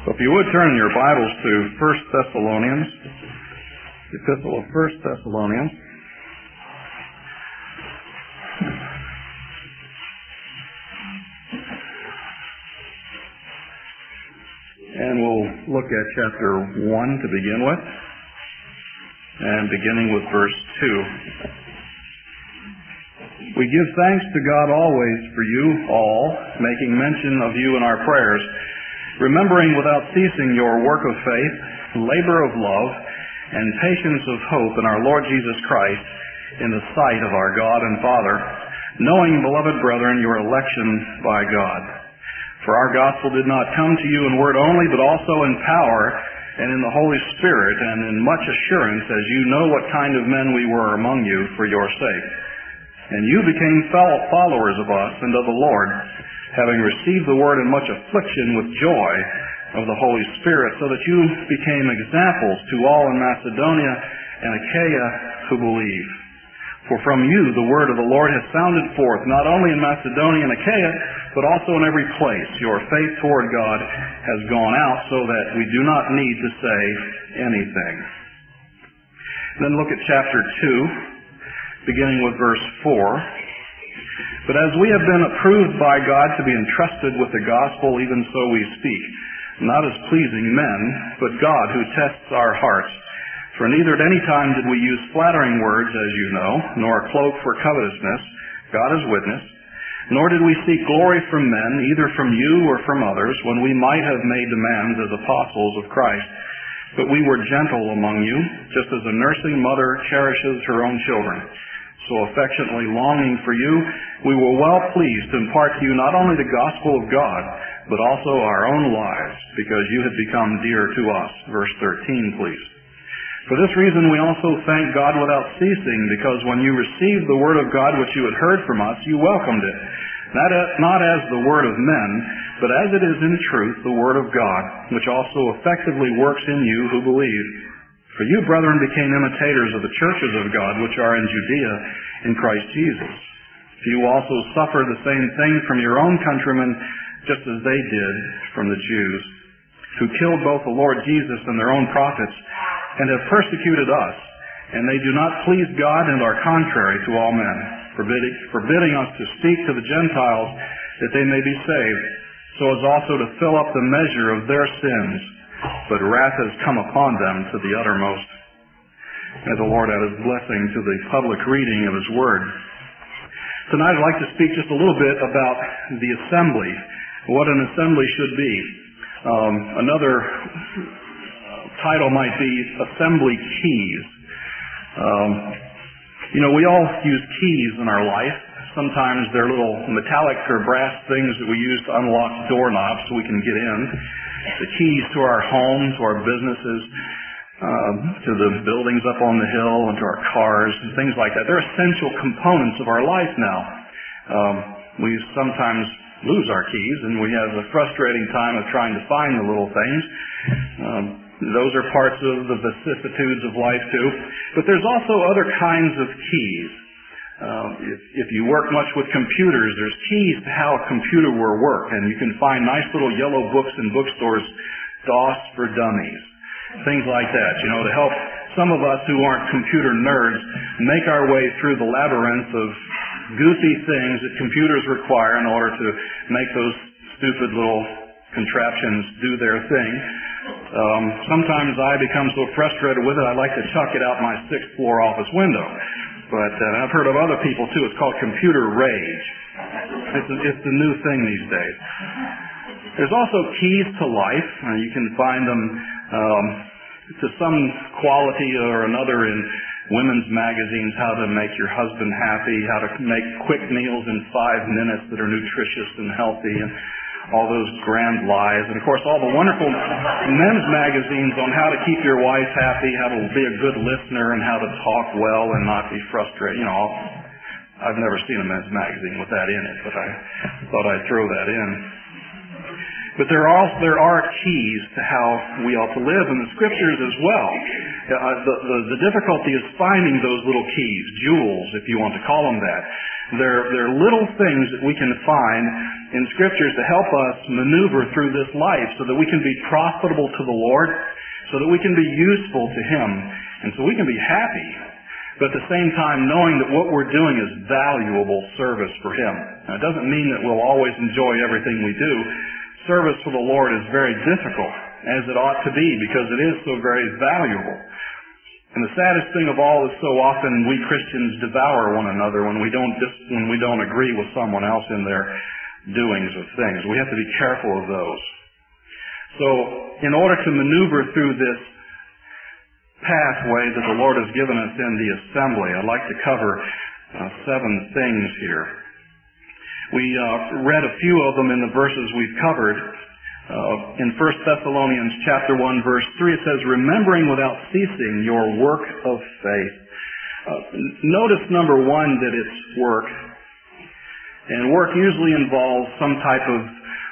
So if you would turn in your Bibles to 1 Thessalonians, the epistle of 1 Thessalonians. And we'll look at chapter 1 to begin with, and beginning with verse 2. We give thanks to God always for you all, making mention of you in our prayers, remembering without ceasing your work of faith, labor of love, and patience of hope in our Lord Jesus Christ in the sight of our God and Father, knowing, beloved brethren, your election by God. For our gospel did not come to you in word only, but also in power and in the Holy Spirit, and in much assurance, as you know what kind of men we were among you for your sake. And you became fellow followers of us and of the Lord, having received the word in much affliction with joy of the Holy Spirit, so that you became examples to all in Macedonia and Achaia who believe. For from you the word of the Lord has sounded forth, not only in Macedonia and Achaia, but also in every place. Your faith toward God has gone out, so that we do not need to say anything. Then look at chapter 2, beginning with verse 4. But as we have been approved by God to be entrusted with the gospel, even so we speak, not as pleasing men, but God who tests our hearts. For neither at any time did we use flattering words, as you know, nor a cloak for covetousness, God is witness, nor did we seek glory from men, either from you or from others, when we might have made demands as apostles of Christ. But we were gentle among you, just as a nursing mother cherishes her own children. So affectionately longing for you, we were well pleased to impart to you not only the gospel of God, but also our own lives, because you had become dear to us. Verse 13, please. For this reason we also thank God without ceasing, because when you received the word of God which you had heard from us, you welcomed it, not as the word of men, but as it is in truth the word of God, which also effectively works in you who believe. For you, brethren, became imitators of the churches of God which are in Judea in Christ Jesus. You also suffered the same thing from your own countrymen, just as they did from the Jews, who killed both the Lord Jesus and their own prophets, and have persecuted us. And they do not please God and are contrary to all men, forbidding us to speak to the Gentiles that they may be saved, so as also to fill up the measure of their sins. But wrath has come upon them to the uttermost. May the Lord add His blessing to the public reading of His Word. Tonight I'd like to speak just a little bit about the assembly, what an assembly should be. Another title might be Assembly Keys. We all use keys in our life. Sometimes they're little metallic or brass things that we use to unlock doorknobs so we can get in. The keys to our homes, to our businesses, to the buildings up on the hill, and to our cars, and things like that. They're essential components of our life now. We sometimes lose our keys, and we have a frustrating time of trying to find the little things. Those are parts of the vicissitudes of life too. But there's also other kinds of keys. If you work much with computers, there's keys to how a computer will work, and you can find nice little yellow books in bookstores, DOS for dummies, things like that, to help some of us who aren't computer nerds make our way through the labyrinth of goofy things that computers require in order to make those stupid little contraptions do their thing. Sometimes I become so frustrated with it, I like to chuck it out my 6th floor office window. But I've heard of other people too. It's called computer rage. It's the new thing these days. There's also keys to life. You can find them to some quality or another in women's magazines, how to make your husband happy, how to make quick meals in 5 minutes that are nutritious and healthy, and all those grand lies. And of course all the wonderful men's magazines on how to keep your wife happy, how to be a good listener, and how to talk well and not be frustrated. I've never seen a men's magazine with that in it, but I thought I'd throw that in. But there are keys to how we ought to live in the Scriptures as well. The difficulty is finding those little keys, jewels, if you want to call them that. They're little things that we can find in Scriptures to help us maneuver through this life so that we can be profitable to the Lord, so that we can be useful to Him, and so we can be happy, but at the same time knowing that what we're doing is valuable service for Him. Now, it doesn't mean that we'll always enjoy everything we do. Service for the Lord is very difficult, as it ought to be, because it is so very valuable. And the saddest thing of all is so often we Christians devour one another when we don't agree with someone else in their doings of things. We have to be careful of those. So, in order to maneuver through this pathway that the Lord has given us in the assembly, I'd like to cover 7 things here. We read a few of them in the verses we've covered. In 1 Thessalonians chapter 1, verse 3, it says, remembering without ceasing your work of faith. Notice, number 1, that it's work. And work usually involves some type of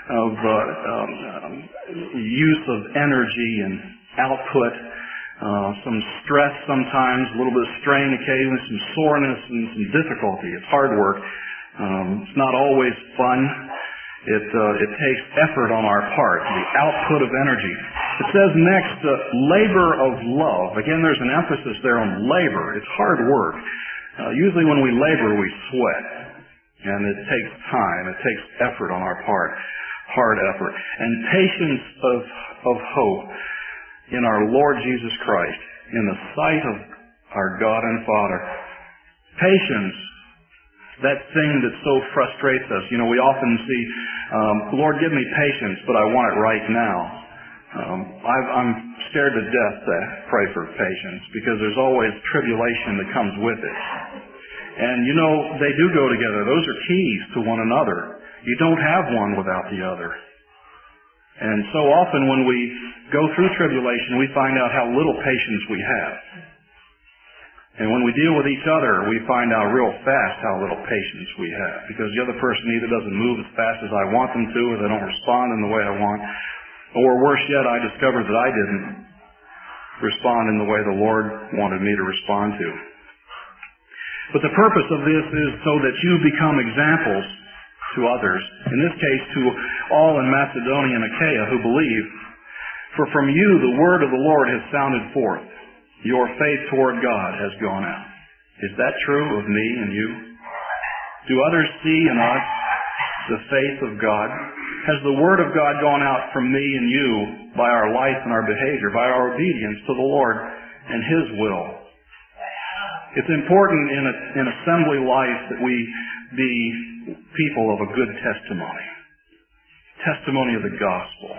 use of energy and output, some stress sometimes, a little bit of strain occasionally, some soreness and some difficulty. It's hard work. It's not always fun. It takes effort on our part, the output of energy. It says next, labor of love. Again, there's an emphasis there on labor. It's hard work. Usually when we labor, we sweat. And it takes time. It takes effort on our part. Hard effort. And patience of hope in our Lord Jesus Christ, in the sight of our God and Father. Patience, that thing that so frustrates us. You know, we often see, Lord, give me patience, but I want it right now. I'm scared to death to pray for patience, because there's always tribulation that comes with it. And you know, they do go together. Those are keys to one another. You don't have one without the other. And so often when we go through tribulation, we find out how little patience we have. And when we deal with each other, we find out real fast how little patience we have. Because the other person either doesn't move as fast as I want them to, or they don't respond in the way I want. Or worse yet, I discovered that I didn't respond in the way the Lord wanted me to respond to. But the purpose of this is so that you become examples to others. In this case, to all in Macedonia and Achaia who believe. For from you the word of the Lord has sounded forth. Your faith toward God has gone out. Is that true of me and you? Do others see in us the faith of God? Has the word of God gone out from me and you by our life and our behavior, by our obedience to the Lord and His will? It's important in assembly life that we be people of a good testimony. Testimony of the gospel.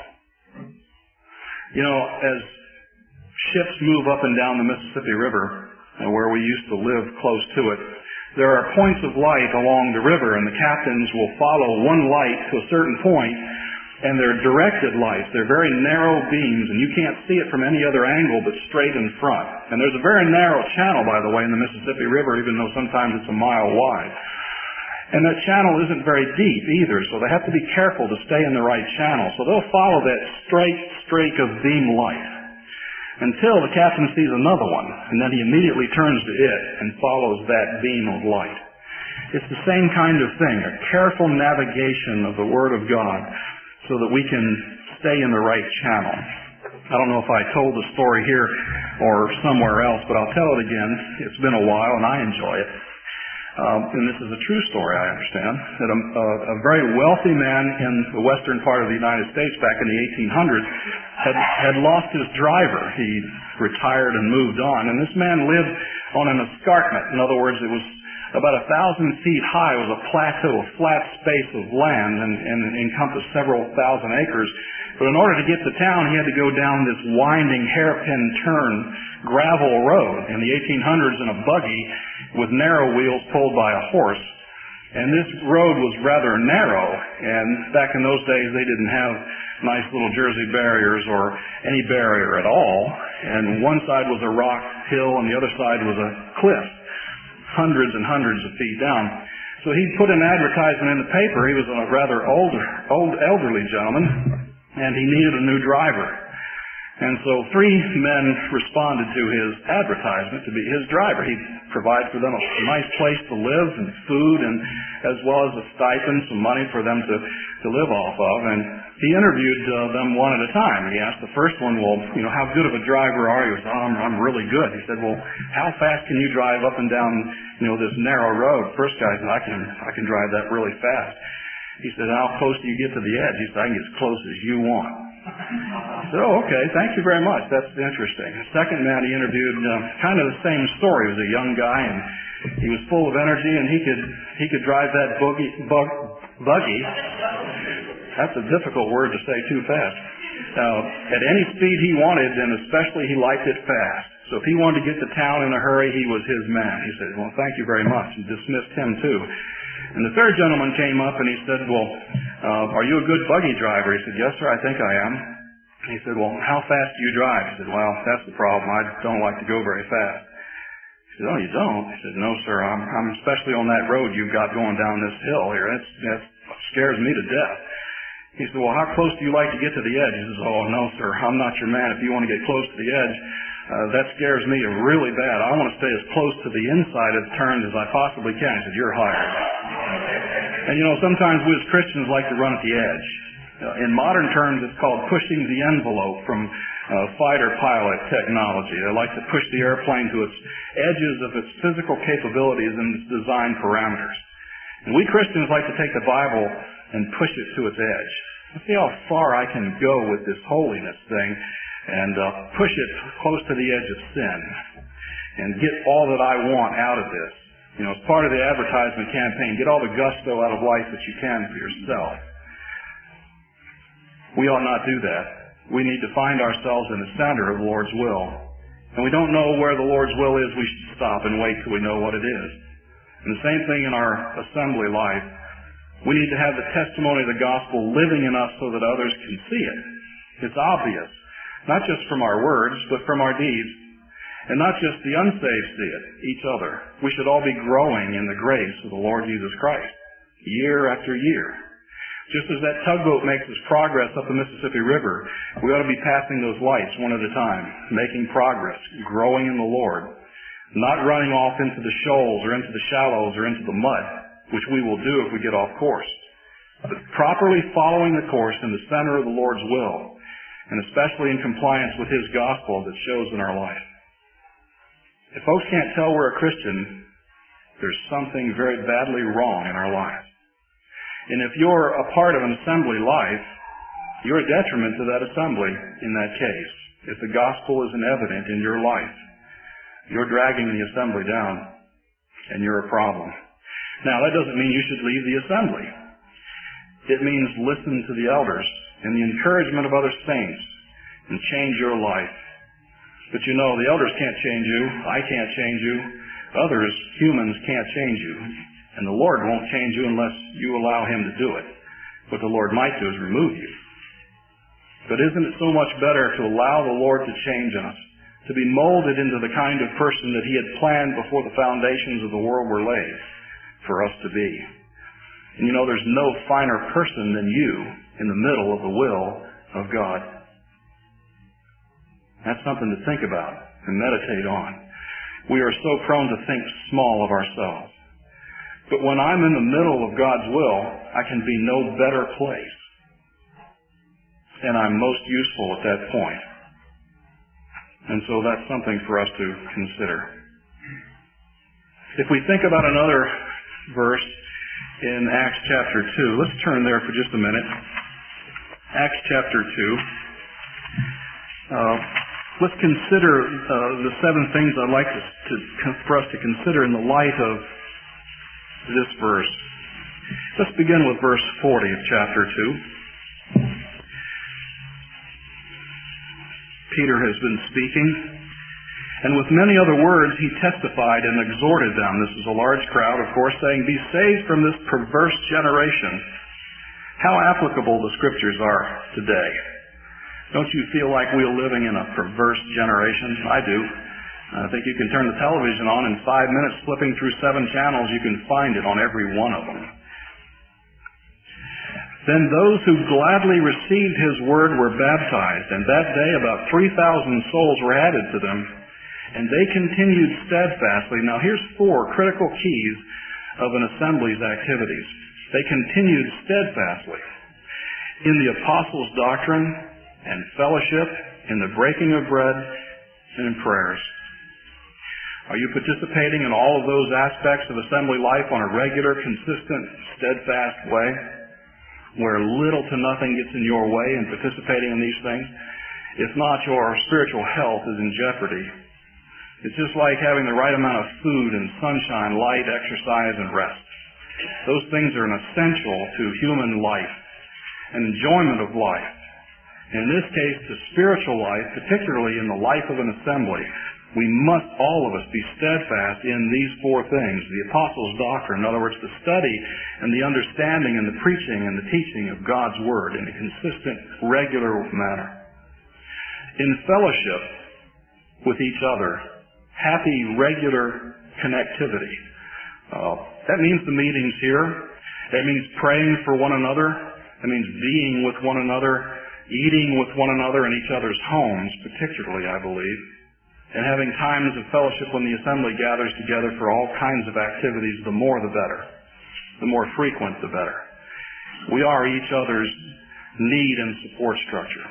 You know, as ships move up and down the Mississippi River, where we used to live close to it, there are points of light along the river, and the captains will follow one light to a certain point, and they're directed lights. They're very narrow beams, and you can't see it from any other angle but straight in front. And there's a very narrow channel, by the way, in the Mississippi River, even though sometimes it's a mile wide. And that channel isn't very deep either, so they have to be careful to stay in the right channel. So they'll follow that straight streak of beam light until the captain sees another one, and then he immediately turns to it and follows that beam of light. It's the same kind of thing, a careful navigation of the Word of God so that we can stay in the right channel. I don't know if I told the story here or somewhere else, but I'll tell it again. It's been a while, and I enjoy it. And this is a true story, I understand, that a very wealthy man in the western part of the United States back in the 1800s had lost his driver. He retired and moved on. And this man lived on an escarpment. In other words, it was about 1,000 feet high. It was a plateau, a flat space of land, and encompassed several thousand acres. But in order to get to town, he had to go down this winding hairpin turn gravel road in the 1800s in a buggy with narrow wheels pulled by a horse. And this road was rather narrow, and back in those days they didn't have nice little Jersey barriers or any barrier at all. And one side was a rock hill and the other side was a cliff, hundreds and hundreds of feet down. So he put an advertisement in the paper. He was a rather elderly gentleman, and he needed a new driver. And so 3 men responded to his advertisement to be his driver. He'd provide for them a nice place to live and food, and as well as a stipend, some money for them to live off of. And he interviewed them one at a time. He asked the first one, well, how good of a driver are you? He said, I'm really good. He said, well, how fast can you drive up and down, this narrow road? First guy said, I can drive that really fast. He said, how close do you get to the edge? He said, I can get as close as you want. I said, oh, okay, thank you very much. That's interesting. The second man he interviewed, kind of the same story. He was a young guy, and he was full of energy, and he could drive that buggy. That's a difficult word to say too fast. At any speed he wanted, and especially he liked it fast. So if he wanted to get to town in a hurry, he was his man. He said, well, thank you very much, and dismissed him too. And the third gentleman came up and he said, well, are you a good buggy driver? He said, yes, sir, I think I am. He said, well, how fast do you drive? He said, well, that's the problem. I don't like to go very fast. He said, oh, you don't? He said, no, sir, I'm especially on that road you've got going down this hill here. That scares me to death. He said, well, how close do you like to get to the edge? He says, oh, no, sir, I'm not your man. If you want to get close to the edge, that scares me really bad. I want to stay as close to the inside of the turns as I possibly can. He said, you're hired. And sometimes we as Christians like to run at the edge. In modern terms, it's called pushing the envelope from fighter pilot technology. They like to push the airplane to its edges of its physical capabilities and its design parameters. And we Christians like to take the Bible and push it to its edge. Let's see how far I can go with this holiness thing and push it close to the edge of sin and get all that I want out of this. As part of the advertisement campaign, get all the gusto out of life that you can for yourself. We ought not do that. We need to find ourselves in the center of the Lord's will. And we don't know where the Lord's will is, we should stop and wait till we know what it is. And the same thing in our assembly life. We need to have the testimony of the gospel living in us so that others can see it. It's obvious. Not just from our words, but from our deeds. And not just the unsaved see it, each other. We should all be growing in the grace of the Lord Jesus Christ, year after year. Just as that tugboat makes its progress up the Mississippi River, we ought to be passing those lights one at a time, making progress, growing in the Lord, not running off into the shoals or into the shallows or into the mud, which we will do if we get off course, but properly following the course in the center of the Lord's will, and especially in compliance with His gospel that shows in our life. If folks can't tell we're a Christian, there's something very badly wrong in our lives. And if you're a part of an assembly life, you're a detriment to that assembly in that case. If the gospel isn't evident in your life, you're dragging the assembly down, and you're a problem. Now, that doesn't mean you should leave the assembly. It means listen to the elders and the encouragement of other saints and change your life. But the elders can't change you. I can't change you. Others, humans, can't change you. And the Lord won't change you unless you allow Him to do it. What the Lord might do is remove you. But isn't it so much better to allow the Lord to change us, to be molded into the kind of person that He had planned before the foundations of the world were laid for us to be? And there's no finer person than you in the middle of the will of God. That's something to think about and meditate on. We are so prone to think small of ourselves. But when I'm in the middle of God's will, I can be no better place. And I'm most useful at that point. And so that's something for us to consider. If we think about another verse in Acts chapter 2, let's turn there for just a minute. Acts chapter 2. Let's consider the 7 things I'd like for us to consider in the light of this verse. Let's begin with verse 40 of chapter 2. Peter has been speaking, and with many other words he testified and exhorted them. This is a large crowd, of course, saying, "Be saved from this perverse generation." How applicable the Scriptures are today. Don't you feel like we're living in a perverse generation? I do. I think you can turn the television on in 5 minutes, flipping through 7 channels, you can find it on every one of them. Then those who gladly received his word were baptized, and that day about 3,000 souls were added to them, and they continued steadfastly. Now here's 4 critical keys of an assembly's activities. They continued steadfastly in the apostles' doctrine and fellowship, in the breaking of bread, and in prayers. Are you participating in all of those aspects of assembly life on a regular, consistent, steadfast way, where little to nothing gets in your way in participating in these things? If not, your spiritual health is in jeopardy. It's just like having the right amount of food and sunshine, light, exercise, and rest. Those things are an essential to human life and enjoyment of life. In this case, the spiritual life, particularly in the life of an assembly, we must, all of us, be steadfast in these 4 things. The apostles' doctrine, in other words, the study and the understanding and the preaching and the teaching of God's Word in a consistent, regular manner. In fellowship with each other, happy, regular connectivity. That means the meetings here. That means praying for one another. That means being with one another, eating with one another in each other's homes, particularly, I believe. And having times of fellowship when the assembly gathers together for all kinds of activities, the more the better. The more frequent, the better. We are each other's need and support structure.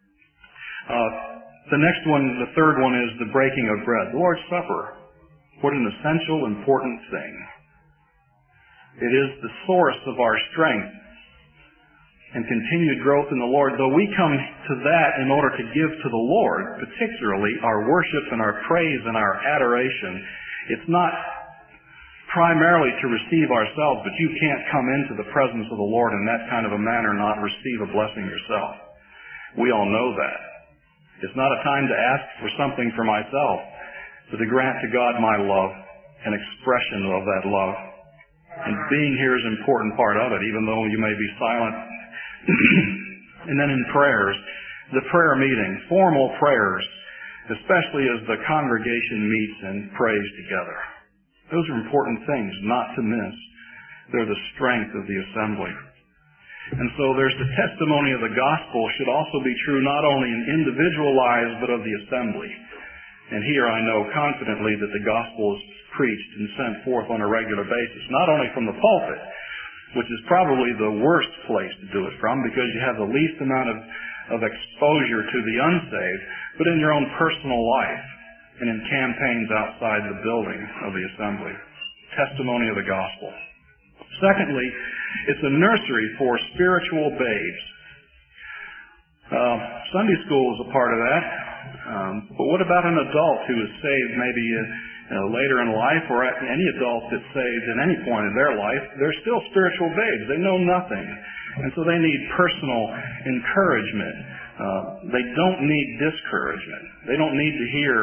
The next one, the third one, is the breaking of bread. The Lord's Supper. What an essential, important thing. It is the source of our strength and continued growth in the Lord. Though we come to that in order to give to the Lord, particularly our worship and our praise and our adoration, it's not primarily to receive ourselves, but you can't come into the presence of the Lord in that kind of a manner and not receive a blessing yourself. We all know that. It's not a time to ask for something for myself, but to grant to God my love, an expression of that love. And being here is an important part of it, even though you may be silent. And then in prayers, the prayer meeting, formal prayers, especially as the congregation meets and prays together. Those are important things not to miss. They're the strength of the assembly. And so there's the testimony of the gospel should also be true not only in individual lives but of the assembly. And here I know confidently that the gospel is preached and sent forth on a regular basis, not only from the pulpit, which is probably the worst place to do it from because you have the least amount of exposure to the unsaved, but in your own personal life and in campaigns outside the building of the assembly. Testimony of the gospel. Secondly, it's a nursery for spiritual babes. Sunday school is a part of that. But what about an adult who is saved maybe later in life, or any adult that's saved at any point in their life? They're still spiritual babes. They know nothing. And so they need personal encouragement. They don't need discouragement. They don't need to hear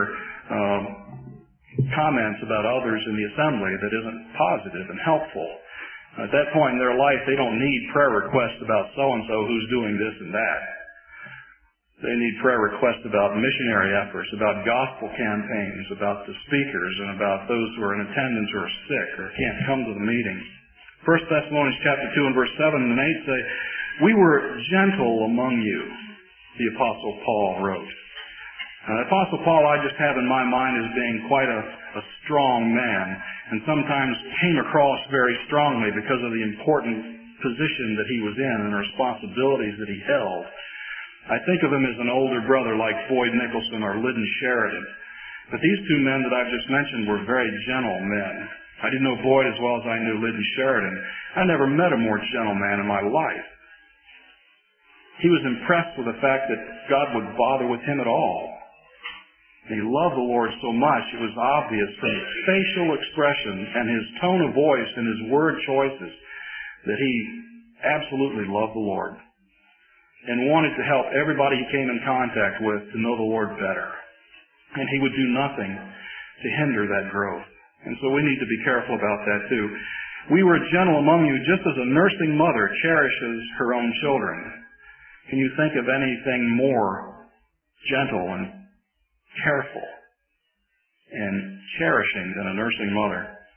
comments about others in the assembly that isn't positive and helpful. At that point in their life, they don't need prayer requests about so-and-so who's doing this and that. They need prayer requests about missionary efforts, about gospel campaigns, about the speakers, and about those who are in attendance or are sick or can't come to the meeting. 1 Thessalonians chapter 2 and verse 7 and 8 say, "We were gentle among you," the Apostle Paul wrote. The Apostle Paul I just have in my mind as being quite a strong man, and sometimes came across very strongly because of the important position that he was in and the responsibilities that he held. I think of him as an older brother like Boyd Nicholson or Lyndon Sheridan. But these two men that I've just mentioned were very gentle men. I didn't know Boyd as well as I knew Lyndon Sheridan. I never met a more gentle man in my life. He was impressed with the fact that God would bother with him at all. He loved the Lord so much, it was obvious from his facial expression and his tone of voice and his word choices that he absolutely loved the Lord and wanted to help everybody he came in contact with to know the Lord better. And he would do nothing to hinder that growth. And so we need to be careful about that too. "We were gentle among you just as a nursing mother cherishes her own children." Can you think of anything more gentle and careful and cherishing than a nursing mother?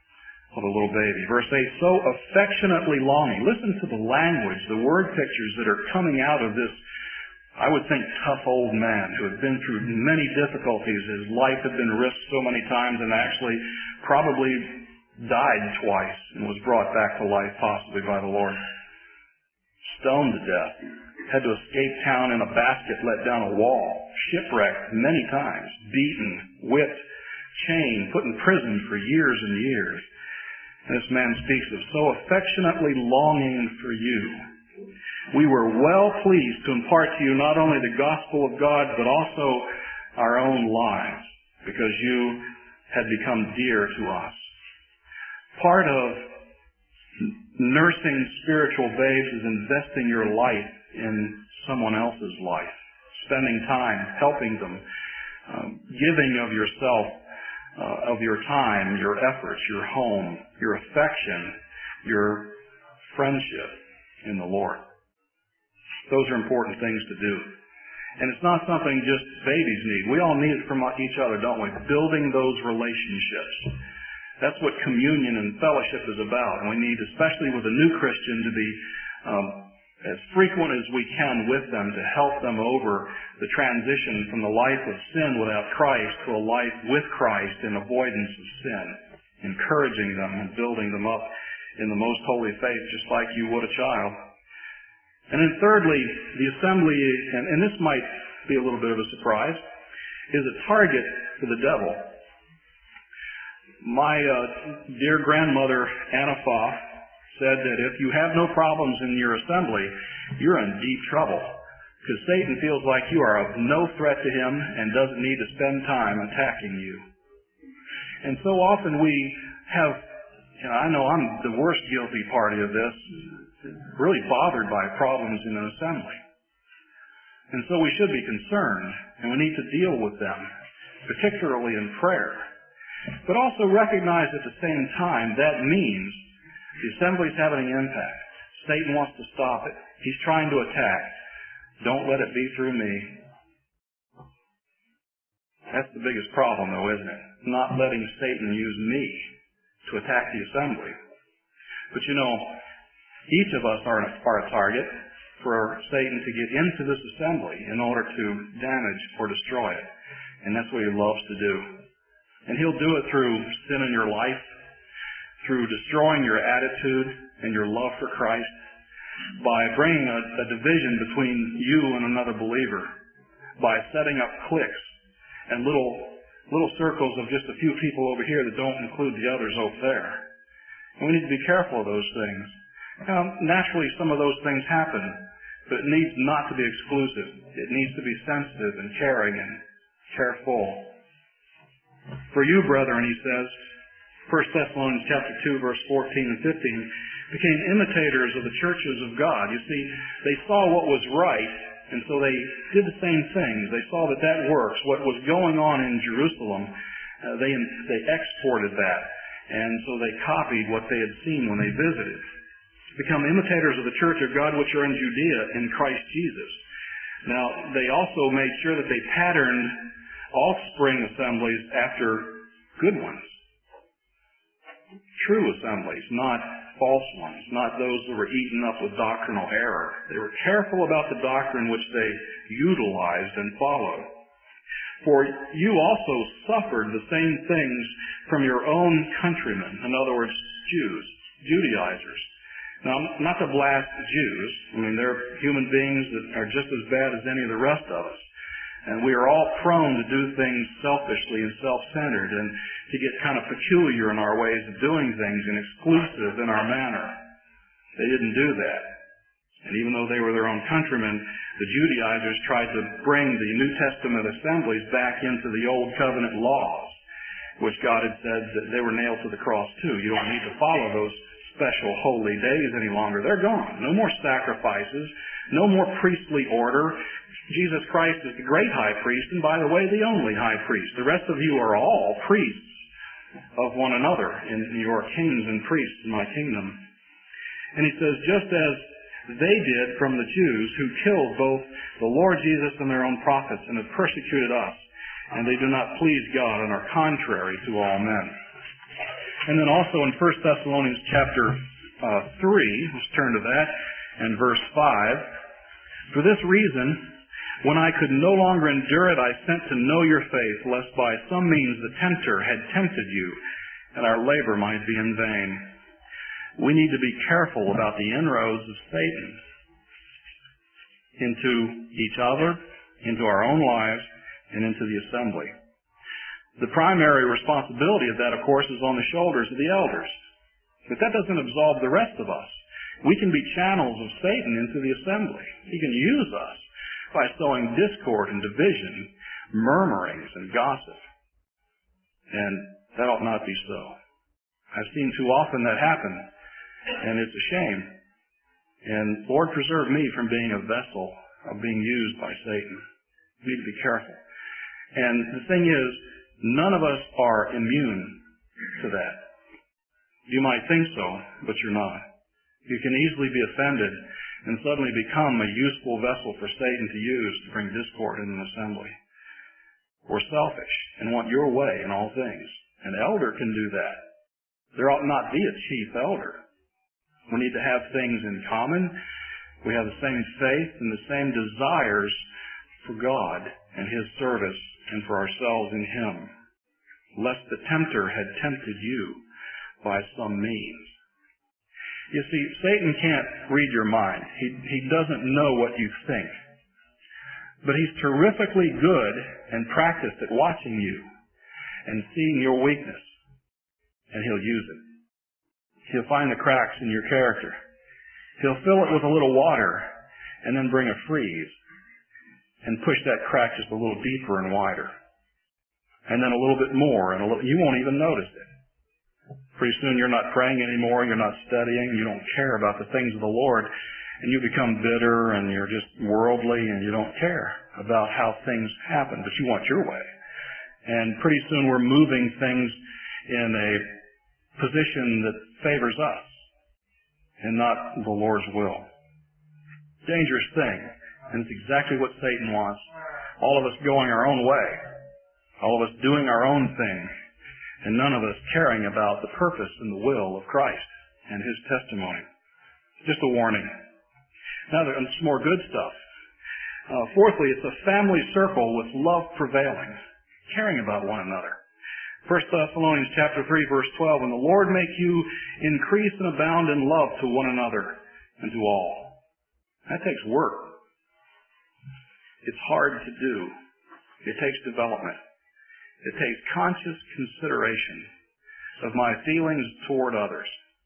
of a little baby. Verse 8, so affectionately longing. Listen to the language, the word pictures that are coming out of this, I would think, tough old man who had been through many difficulties. His life had been risked so many times and actually probably died twice and was brought back to life possibly by the Lord. Stoned to death. Had to escape town in a basket let down a wall. Shipwrecked many times. Beaten, whipped, chained, put in prison for years and years. And this man speaks of so affectionately longing for you. We were well pleased to impart to you not only the gospel of God, but also our own lives, because you had become dear to us. Part of nursing spiritual babes is investing your life in someone else's life, spending time helping them, giving of yourself, of your time, your efforts, your home, your affection, your friendship in the Lord. Those are important things to do. And it's not something just babies need. We all need it from each other, don't we? Building those relationships. That's what communion and fellowship is about. And we need, especially with a new Christian, to be as frequent as we can with them to help them over the transition from the life of sin without Christ to a life with Christ in avoidance of sin, encouraging them and building them up in the most holy faith just like you would a child. And then thirdly, the assembly, and this might be a little bit of a surprise, is a target for the devil. My dear grandmother, Anna Foff, said that if you have no problems in your assembly, you're in deep trouble. Because Satan feels like you are of no threat to him and doesn't need to spend time attacking you. And so often we have, I know I'm the worst guilty party of this, really bothered by problems in an assembly. And so we should be concerned, and we need to deal with them, particularly in prayer. But also recognize at the same time that means the assembly is having an impact. Satan wants to stop it. He's trying to attack. Don't let it be through me. That's the biggest problem, though, isn't it? Not letting Satan use me to attack the assembly. But you know, each of us are a target for Satan to get into this assembly in order to damage or destroy it. And that's what he loves to do. And he'll do it through sin in your life, through destroying your attitude and your love for Christ, by bringing a division between you and another believer, by setting up cliques and little circles of just a few people over here that don't include the others over there. And we need to be careful of those things. Naturally, some of those things happen, but it needs not to be exclusive. It needs to be sensitive and caring and careful. For you, brethren, he says, 1 Thessalonians chapter 2, verse 14 and 15, became imitators of the churches of God. You see, they saw what was right, and so they did the same things. They saw that that works. What was going on in Jerusalem, they exported that, and so they copied what they had seen when they visited. Become imitators of the church of God which are in Judea in Christ Jesus. Now, they also made sure that they patterned offspring assemblies after good ones. True assemblies, not false ones, not those that were eaten up with doctrinal error. They were careful about the doctrine which they utilized and followed. For you also suffered the same things from your own countrymen, in other words, Jews, Judaizers. Now, not to blast Jews. I mean, they're human beings that are just as bad as any of the rest of us. And we are all prone to do things selfishly and self-centered and to get kind of peculiar in our ways of doing things and exclusive in our manner. They didn't do that. And even though they were their own countrymen, the Judaizers tried to bring the New Testament assemblies back into the Old Covenant laws, which God had said that they were nailed to the cross too. You don't need to follow those special holy days any longer. They're gone. No more sacrifices. No more priestly order. Jesus Christ is the great high priest, and by the way, the only high priest. The rest of you are all priests of one another, and you are kings and priests in my kingdom. And he says, just as they did from the Jews who killed both the Lord Jesus and their own prophets and have persecuted us, and they do not please God and are contrary to all men. And then also in 1 Thessalonians chapter 3, let's turn to that, and verse 5. For this reason, when I could no longer endure it, I sent to know your faith, lest by some means the tempter had tempted you, and our labor might be in vain. We need to be careful about the inroads of Satan into each other, into our own lives, and into the assembly. The primary responsibility of that, of course, is on the shoulders of the elders. But that doesn't absolve the rest of us. We can be channels of Satan into the assembly. He can use us by sowing discord and division, murmurings and gossip. And that ought not be so. I've seen too often that happen, and it's a shame. And Lord, preserve me from being a vessel of being used by Satan. We need to be careful. And the thing is, none of us are immune to that. You might think so, but you're not. You can easily be offended and suddenly become a useful vessel for Satan to use to bring discord in an assembly. We're selfish and want your way in all things. An elder can do that. There ought not be a chief elder. We need to have things in common. We have the same faith and the same desires for God and His service and for ourselves in Him, lest the tempter had tempted you by some means. You see, Satan can't read your mind. He doesn't know what you think. But he's terrifically good and practiced at watching you and seeing your weakness. And he'll use it. He'll find the cracks in your character. He'll fill it with a little water and then bring a freeze and push that crack just a little deeper and wider. And then a little bit more, and you won't even notice it. Pretty soon you're not praying anymore, you're not studying, you don't care about the things of the Lord, and you become bitter and you're just worldly and you don't care about how things happen, but you want your way. And pretty soon we're moving things in a position that favors us and not the Lord's will. Dangerous thing, and it's exactly what Satan wants. All of us going our own way, all of us doing our own thing, and none of us caring about the purpose and the will of Christ and His testimony. Just a warning. Now there's some more good stuff. Fourthly, it's a family circle with love prevailing, caring about one another. 1 Thessalonians chapter 3, verse 12, and the Lord make you increase and abound in love to one another and to all. That takes work. It's hard to do. It takes development. It takes conscious consideration of my feelings toward others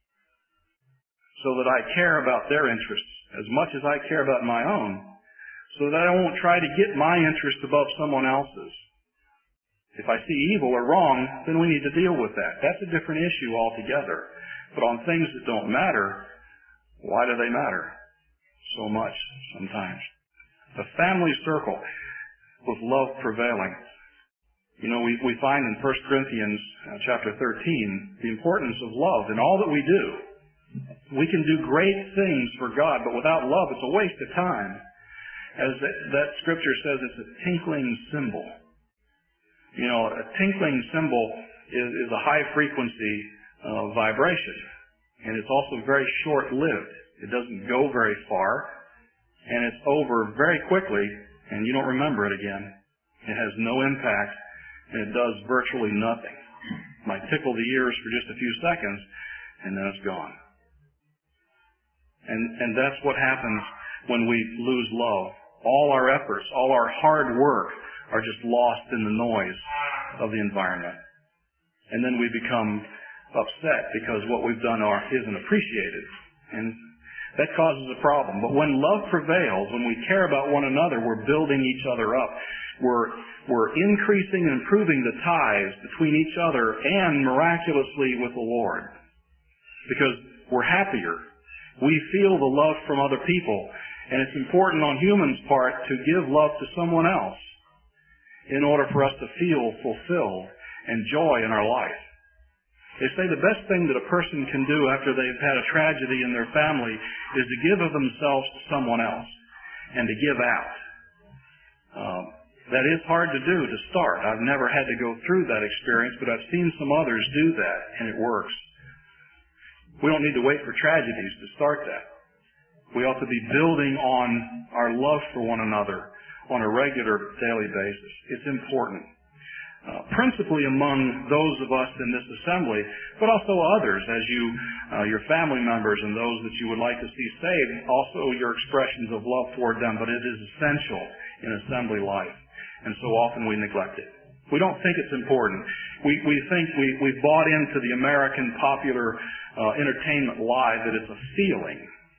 so that I care about their interests as much as I care about my own, so that I won't try to get my interest above someone else's. If I see evil or wrong, then we need to deal with that. That's a different issue altogether. But on things that don't matter, why do they matter so much sometimes? The family circle with love prevailing. You know, we find in 1 Corinthians chapter 13 the importance of love in all that we do. We can do great things for God, but without love it's a waste of time. As that scripture says, it's a tinkling cymbal. You know, a tinkling cymbal is a high frequency vibration, and it's also very short-lived. It doesn't go very far, and it's over very quickly, and you don't remember it again. It has no impact, and it does virtually nothing. It might tickle the ears for just a few seconds, and then it's gone. And that's what happens when we lose love. All our efforts, all our hard work are just lost in the noise of the environment. And then we become upset because what we've done isn't appreciated. And that causes a problem. But when love prevails, when we care about one another, we're building each other up. We're increasing and improving the ties between each other and miraculously with the Lord. Because we're happier. We feel the love from other people. And it's important on humans' part to give love to someone else in order for us to feel fulfilled and joy in our life. They say the best thing that a person can do after they've had a tragedy in their family is to give of themselves to someone else and to give out. That is hard to do to start. I've never had to go through that experience, but I've seen some others do that, and it works. We don't need to wait for tragedies to start that. We ought to be building on our love for one another on a regular daily basis. It's important. Principally among those of us in this assembly, but also others as your family members and those that you would like to see saved, also your expressions of love toward them, but it is essential in assembly life. And so often we neglect it. We don't think it's important. We think we've bought into the American popular entertainment lie that it's a feeling.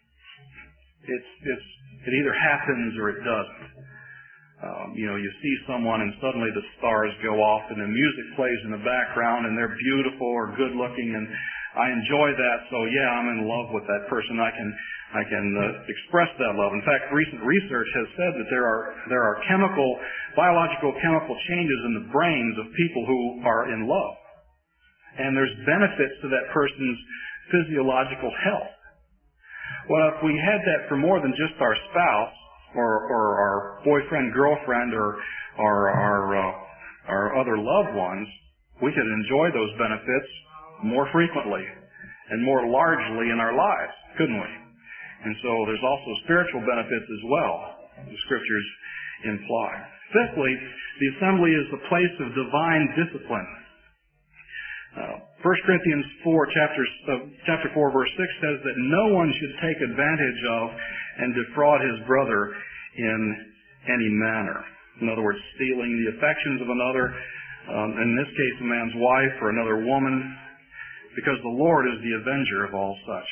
It either happens or it doesn't. You see someone and suddenly the stars go off and the music plays in the background and they're beautiful or good looking and I enjoy that, so yeah, I'm in love with that person. I can express that love. In fact, recent research has said that there are biological chemical changes in the brains of people who are in love. And there's benefits to that person's physiological health. Well, if we had that for more than just our spouse, or our boyfriend, girlfriend, or our other loved ones, we could enjoy those benefits more frequently and more largely in our lives, couldn't we? And so there's also spiritual benefits as well, the Scriptures imply. Fifthly, the assembly is the place of divine discipline. 1 Corinthians 4, chapter 4, verse 6 says that no one should take advantage of and defraud his brother in any manner. In other words, stealing the affections of another, in this case a man's wife or another woman, because the Lord is the avenger of all such.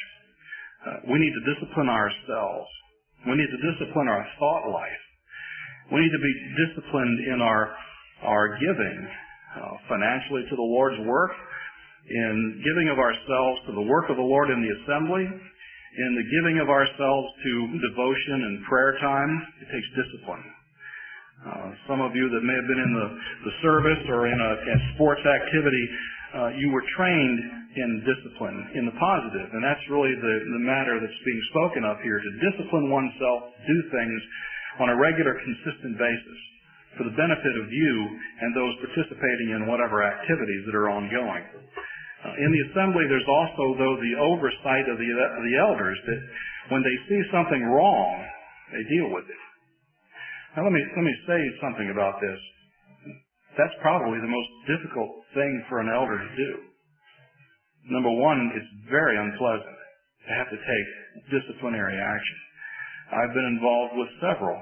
We need to discipline ourselves. We need to discipline our thought life. We need to be disciplined in our giving, financially to the Lord's work, in giving of ourselves to the work of the Lord in the assembly, in the giving of ourselves to devotion and prayer time. It takes discipline. Some of you that may have been in the service or in a sports activity, you were trained in discipline, in the positive. And that's really the matter that's being spoken of here, to discipline oneself, do things on a regular, consistent basis for the benefit of you and those participating in whatever activities that are ongoing. In the assembly, there's also, though, the oversight of the elders, that when they see something wrong, they deal with it. Now, let me say something about this. That's probably the most difficult thing for an elder to do. Number one, it's very unpleasant to have to take disciplinary action. I've been involved with several,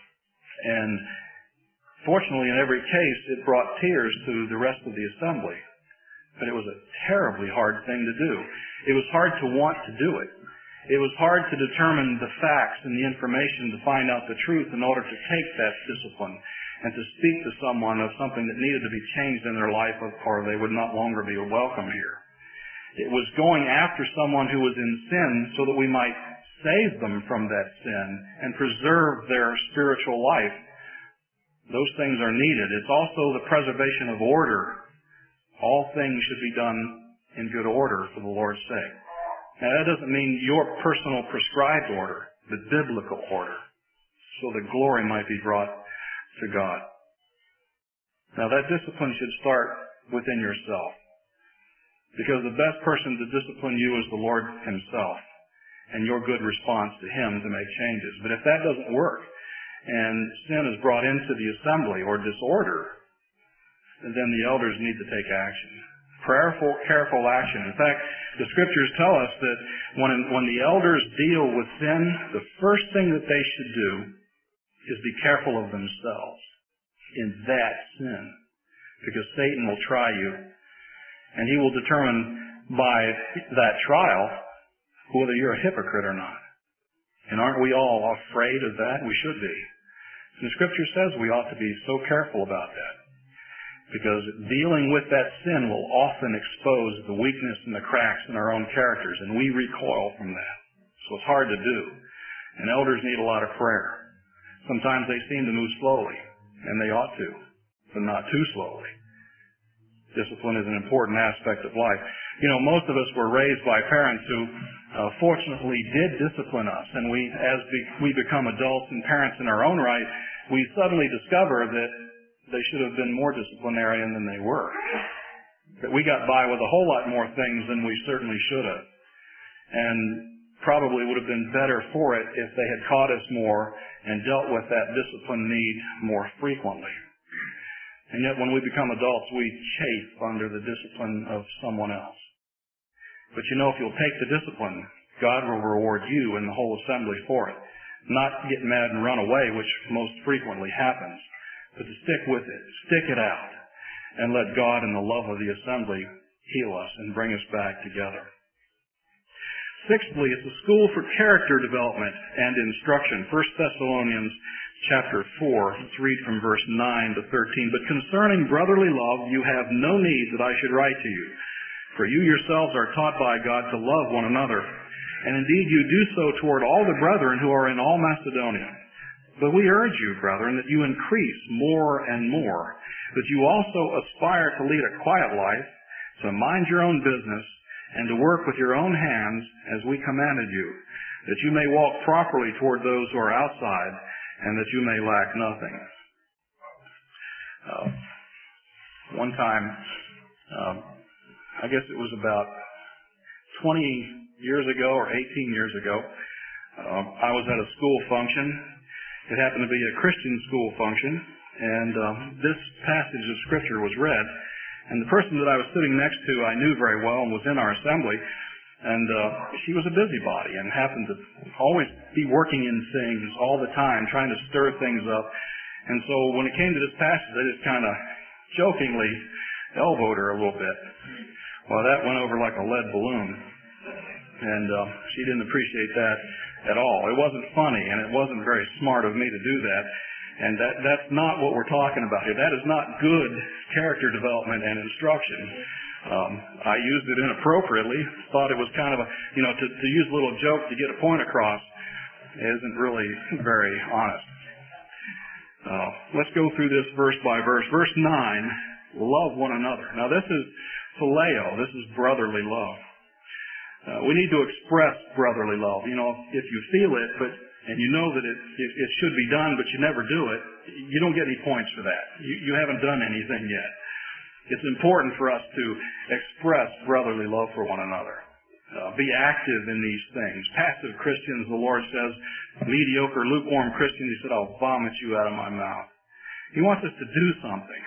and fortunately, in every case, it brought tears to the rest of the assembly. But it was a terribly hard thing to do. It was hard to want to do it. It was hard to determine the facts and the information to find out the truth in order to take that discipline and to speak to someone of something that needed to be changed in their life or they would not longer be welcome here. It was going after someone who was in sin so that we might save them from that sin and preserve their spiritual life. Those things are needed. It's also the preservation of order. All things should be done in good order for the Lord's sake. Now, that doesn't mean your personal prescribed order, but biblical order, so that glory might be brought to God. Now, that discipline should start within yourself, because the best person to discipline you is the Lord Himself, and your good response to Him to make changes. But if that doesn't work, and sin is brought into the assembly or disorder, then the elders need to take action. Prayerful, careful action. In fact, the Scriptures tell us that when the elders deal with sin, the first thing that they should do is be careful of themselves in that sin. Because Satan will try you, and he will determine by that trial whether you're a hypocrite or not. And aren't we all afraid of that? We should be. And the Scripture says we ought to be so careful about that. Because dealing with that sin will often expose the weakness and the cracks in our own characters, and we recoil from that. So it's hard to do. And elders need a lot of prayer. Sometimes they seem to move slowly, and they ought to, but not too slowly. Discipline is an important aspect of life. You know, most of us were raised by parents who fortunately did discipline us, and as we become adults and parents in our own right, we suddenly discover that they should have been more disciplinarian than they were. That we got by with a whole lot more things than we certainly should have. And probably would have been better for it if they had caught us more and dealt with that discipline need more frequently. And yet when we become adults, we chafe under the discipline of someone else. But you know, if you'll take the discipline, God will reward you and the whole assembly for it. Not get mad and run away, which most frequently happens, but to stick with it, stick it out, and let God and the love of the assembly heal us and bring us back together. Sixthly, it's a school for character development and instruction. 1 Thessalonians chapter 4, let's read from verse 9 to 13. But concerning brotherly love, you have no need that I should write to you. For you yourselves are taught by God to love one another. And indeed you do so toward all the brethren who are in all Macedonia. But we urge you, brethren, that you increase more and more, that you also aspire to lead a quiet life, to mind your own business, and to work with your own hands as we commanded you, that you may walk properly toward those who are outside, and that you may lack nothing. One time, I guess it was about 20 years ago or 18 years ago, I was at a school function. It happened to be a Christian school function, and this passage of Scripture was read. And the person that I was sitting next to I knew very well and was in our assembly, and she was a busybody and happened to always be working in things all the time, trying to stir things up. And so when it came to this passage, I just kind of jokingly elbowed her a little bit. Well, that went over like a lead balloon, and she didn't appreciate that at all. It wasn't funny, and it wasn't very smart of me to do that. And that's not what we're talking about here. That is not good character development and instruction. I used it inappropriately, thought it was kind of a, to use a little joke to get a point across isn't really very honest. Let's go through this verse by verse. Verse 9, love one another. Now this is phileo, this is brotherly love. We need to express brotherly love. If you feel it, and you know that it should be done, but you never do it, you don't get any points for that. You haven't done anything yet. It's important for us to express brotherly love for one another. Be active in these things. Passive Christians, the Lord says, mediocre, lukewarm Christians, He said, I'll vomit you out of my mouth. He wants us to do something.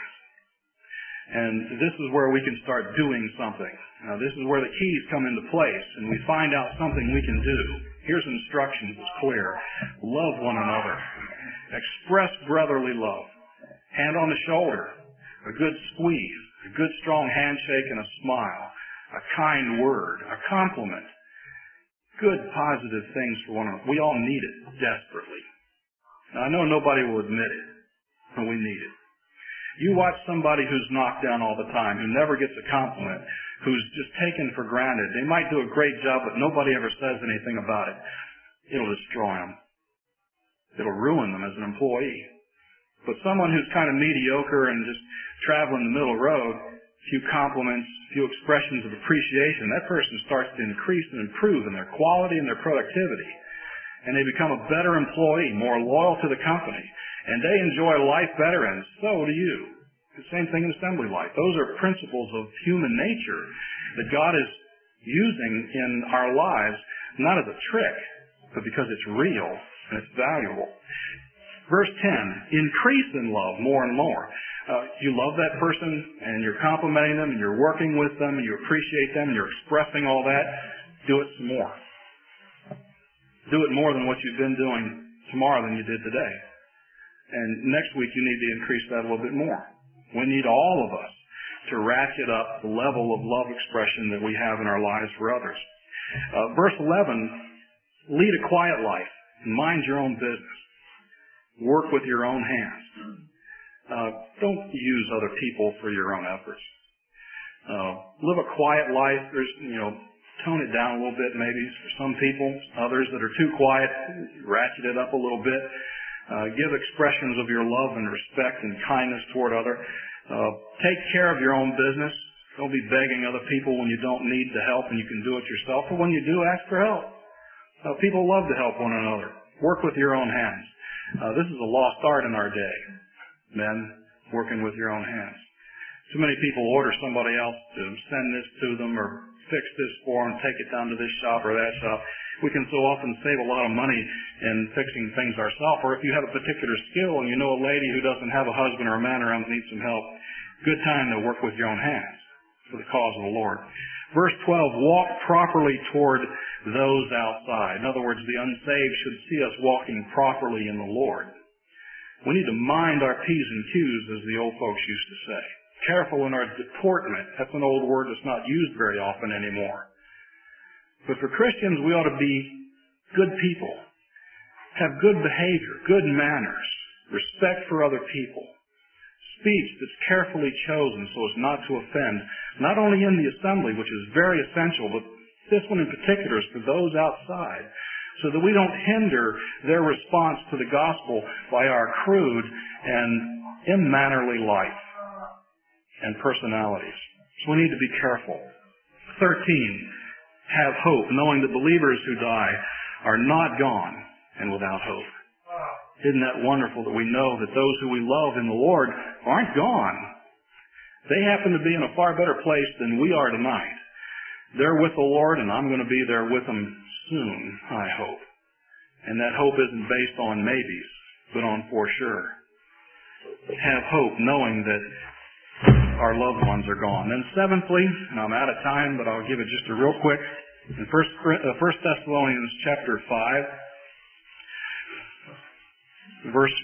And this is where we can start doing something. Now, this is where the keys come into place, and we find out something we can do. Here's instructions. It's clear. Love one another. Express brotherly love. Hand on the shoulder. A good squeeze. A good strong handshake and a smile. A kind word. A compliment. Good positive things for one another. We all need it desperately. Now, I know nobody will admit it, but we need it. You watch somebody who's knocked down all the time, who never gets a compliment, who's just taken for granted. They might do a great job, but nobody ever says anything about it. It'll destroy them. It'll ruin them as an employee. But someone who's kind of mediocre and just traveling the middle road, a few compliments, a few expressions of appreciation, that person starts to increase and improve in their quality and their productivity. And they become a better employee, more loyal to the company. And they enjoy life better, and so do you. The same thing in assembly life. Those are principles of human nature that God is using in our lives, not as a trick, but because it's real and it's valuable. Verse 10, increase in love more and more. You love that person, and you're complimenting them, and you're working with them, and you appreciate them, and you're expressing all that. Do it some more. Do it more than what you've been doing tomorrow than you did today. And next week you need to increase that a little bit more. We need all of us to ratchet up the level of love expression that we have in our lives for others. Verse 11, lead a quiet life and mind your own business. Work with your own hands. Don't use other people for your own efforts. Live a quiet life. Tone it down a little bit maybe for some people. Others that are too quiet, ratchet it up a little bit. Give expressions of your love and respect and kindness toward others. Take care of your own business. Don't be begging other people when you don't need the help and you can do it yourself. But when you do, ask for help. People love to help one another. Work with your own hands. This is a lost art in our day. Men, working with your own hands. Too many people order somebody else to send this to them or fix this for them, take it down to this shop or that shop. We can so often save a lot of money in fixing things ourselves. Or if you have a particular skill and you know a lady who doesn't have a husband or a man around that needs some help, good time to work with your own hands for the cause of the Lord. Verse 12, walk properly toward those outside. In other words, the unsaved should see us walking properly in the Lord. We need to mind our P's and Q's, as the old folks used to say. Careful in our deportment. That's an old word that's not used very often anymore. But for Christians, we ought to be good people, have good behavior, good manners, respect for other people, speech that's carefully chosen so as not to offend, not only in the assembly, which is very essential, but this one in particular is for those outside, so that we don't hinder their response to the gospel by our crude and unmannerly life and personalities. So we need to be careful. 13, have hope, knowing that believers who die are not gone and without hope. Isn't that wonderful that we know that those who we love in the Lord aren't gone? They happen to be in a far better place than we are tonight. They're with the Lord, and I'm going to be there with them soon, I hope. And that hope isn't based on maybes, but on for sure. Have hope, knowing that our loved ones are gone. Then seventhly, and I'm out of time, but I'll give it just a real quick. In 1 Thessalonians chapter 5, verse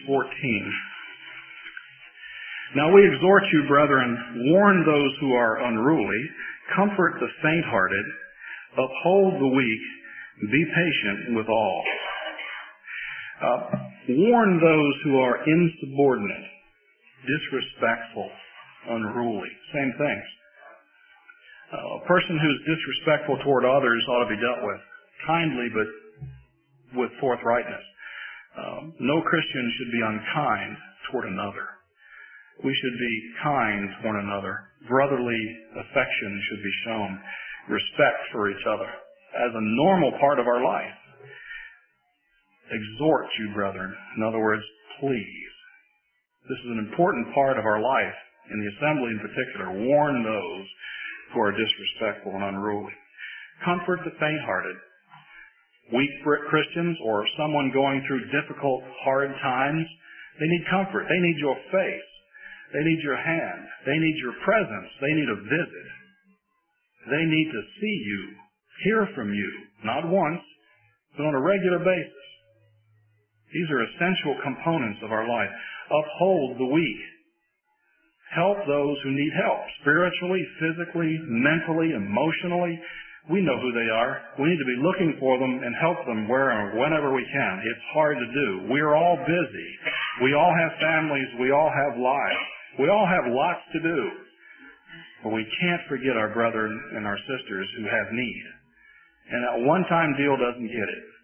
14. Now we exhort you, brethren, warn those who are unruly, comfort the faint-hearted, uphold the weak, be patient with all. Warn those who are insubordinate, disrespectful, unruly. Same things. A person who's disrespectful toward others ought to be dealt with kindly, but with forthrightness. No Christian should be unkind toward another. We should be kind to one another. Brotherly affection should be shown. Respect for each other as a normal part of our life. Exhort you, brethren. In other words, please. This is an important part of our life. In the assembly in particular, warn those who are disrespectful and unruly. Comfort the faint-hearted. Weak Christians or someone going through difficult, hard times, they need comfort. They need your face. They need your hand. They need your presence. They need a visit. They need to see you, hear from you, not once, but on a regular basis. These are essential components of our life. Uphold the weak. Help those who need help, spiritually, physically, mentally, emotionally. We know who they are. We need to be looking for them and help them whenever we can. It's hard to do. We're all busy. We all have families. We all have lives. We all have lots to do. But we can't forget our brethren and our sisters who have need. And that one-time deal doesn't get it.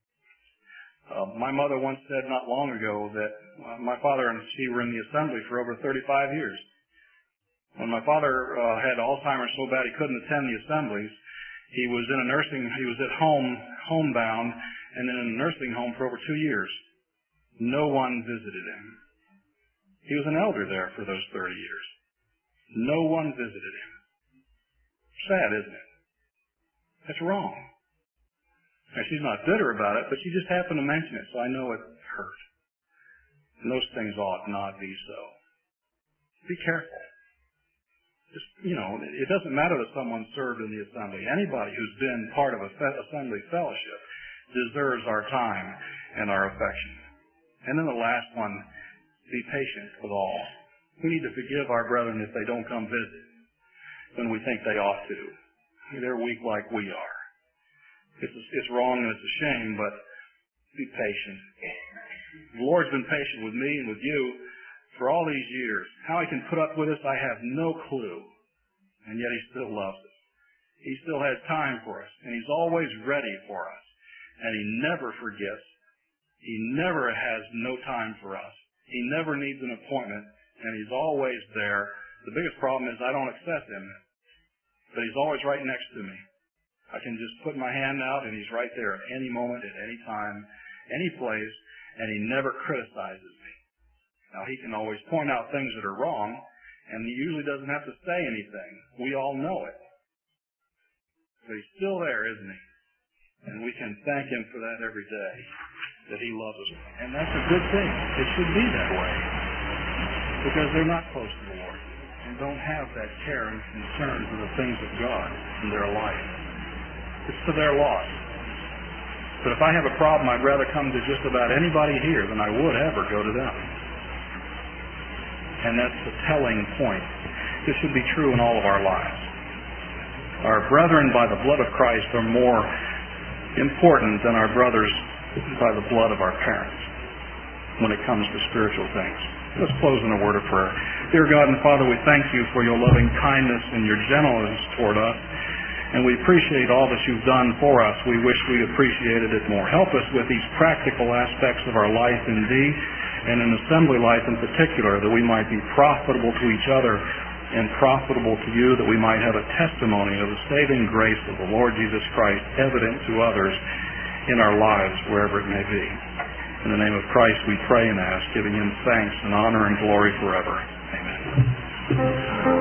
My mother once said not long ago that my father and she were in the assembly for over 35 years. When my father had Alzheimer's so bad he couldn't attend the assemblies, he was at home, homebound, and then in a nursing home for over 2 years. No one visited him. He was an elder there for those 30 years. No one visited him. Sad, isn't it? That's wrong. Now, she's not bitter about it, but she just happened to mention it, so I know it hurt. And those things ought not be so. Be careful. Just, it doesn't matter that someone served in the assembly. Anybody who's been part of a assembly fellowship deserves our time and our affection. And then the last one, be patient with all. We need to forgive our brethren if they don't come visit when we think they ought to. They're weak like we are. It's wrong and it's a shame, but be patient. The Lord's been patient with me and with you for all these years. How He can put up with us, I have no clue. And yet He still loves us. He still has time for us, and He's always ready for us. And He never forgets. He never has no time for us. He never needs an appointment, and He's always there. The biggest problem is I don't access Him, but He's always right next to me. I can just put my hand out, and He's right there at any moment, at any time, any place, and he never criticizes me. Now, he can always point out things that are wrong, and he usually doesn't have to say anything. We all know it. But he's still there, isn't he? And we can thank him for that every day, that he loves us. And that's a good thing. It should be that way. Because they're not close to the Lord and don't have that care and concern for the things of God in their life. It's to their loss. But if I have a problem, I'd rather come to just about anybody here than I would ever go to them. And that's the telling point. This should be true in all of our lives. Our brethren by the blood of Christ are more important than our brothers by the blood of our parents when it comes to spiritual things. Let's close in a word of prayer. Dear God and Father, we thank you for your loving kindness and your gentleness toward us, and we appreciate all that you've done for us. We wish we appreciated it more. Help us with these practical aspects of our life in thee, and in assembly life in particular, that we might be profitable to each other and profitable to you, that we might have a testimony of the saving grace of the Lord Jesus Christ evident to others in our lives, wherever it may be. In the name of Christ we pray and ask, giving him thanks and honor and glory forever. Amen.